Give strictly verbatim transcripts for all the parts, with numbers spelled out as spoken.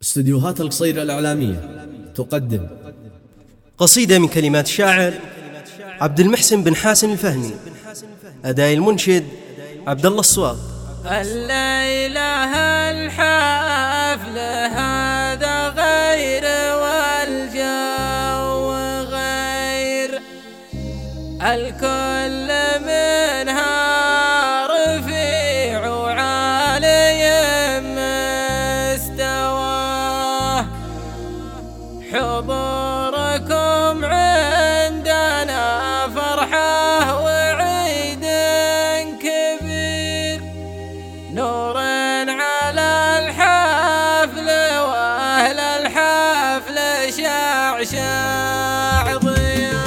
استديوهات القصير الإعلامية تقدم قصيدة من كلمات الشاعر عبد المحسن بن حاسن الفهمي، أداء المنشد عبد الله الصواغ. الليلة الحفل هذا غير والجو غير، الكل منها رفيع وعالي مستواه، حضوركم عندنا فرحة وعيد كبير، نور على الحفل وأهل الحفل شعشع ضياء.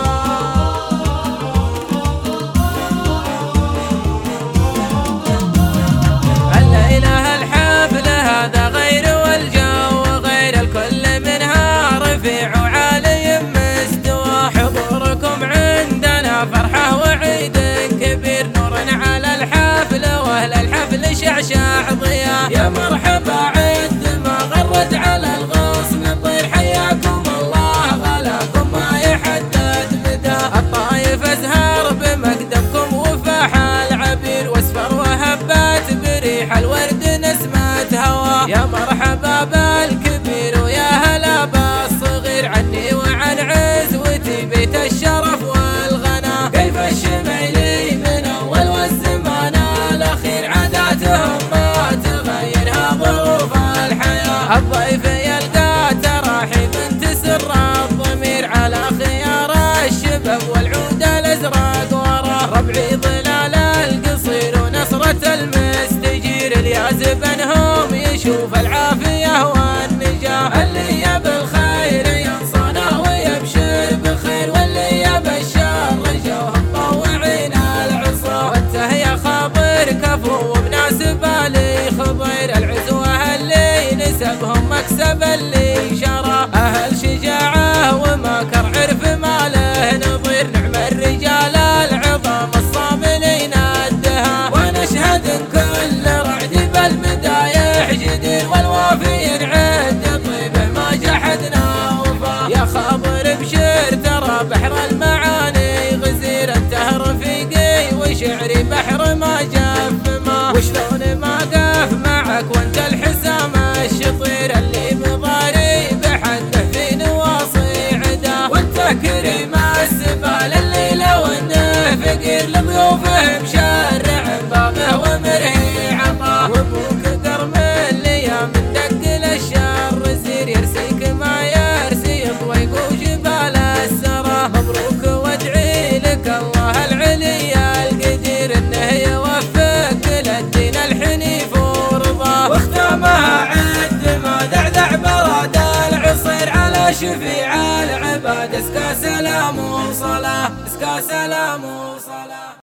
الليلة الحفل هذا غير والجو غير، الكل منها رفيع وعالي مستوى، حضوركم عندنا فرحة وعيد كبير، نور على الحفل وأهل الحفل شعشع ضياء. يا مرحبا عد ما غرد على الغصن طير، حياكم الله غلاكم ما يحدد مدى، الطايف ازهر بمقدمكم وفاح العبير، واصفر وهبات بريح الورد نسمة هوا. يا مرحبا بالكبير ويا هلا بالصغير، عني وعن عزوتي بيت الشرف والغنى، كيف الشميلي من اول والزمان الاخير، عاداتهم ما تغيرها ظروف الحياة، الضيف يلقى تراحيب تسر الضمير، على خيار الشباب والعود الازرق وراه، ربعي ظلال القصير ونصرة المستجير، الياز بنهم يشوف العافية والنجاة، اللي يبى الخير ينصنه ويبشر بخير، واللي يبى الشر جوهم طوعين العصا، وانته يا خبر كفو ومناسب لي خضير، العزوة اللي نسبهم مكسب اللي شرى، اهل شجاعة ومكر عرف ما له نظير، نعم الرجال العظام الصاملين الدها، ونشهد ان كل رعد بالمدايح جدير، والوافي ينعد طيبه ما جحدنا وفا. يا خبر بشر ترى بحر المعاني غزير، انته رفيقي وشعري بحر ما جف ما، وشلون ما قف معك وانت الحسام الشطير، اللي بضاري بحده في نواصي عدا، وانت كريم السبال اللي لو انه فقير لضيوفه مشرع بابه ومرهي عطاه، وابوك قرم اللي يا من دق للشر زير، يرسيك ما يرسي طويق وجبال السرى، مبروك وادعي لك الله العلي القدير، انه يوفقك للدين الحنيف ورضاه، واختامها عد ما ذعذع براد العصير، على شفيع العباد اسكى سلام وصلاه، اسكى سلام وصلاه.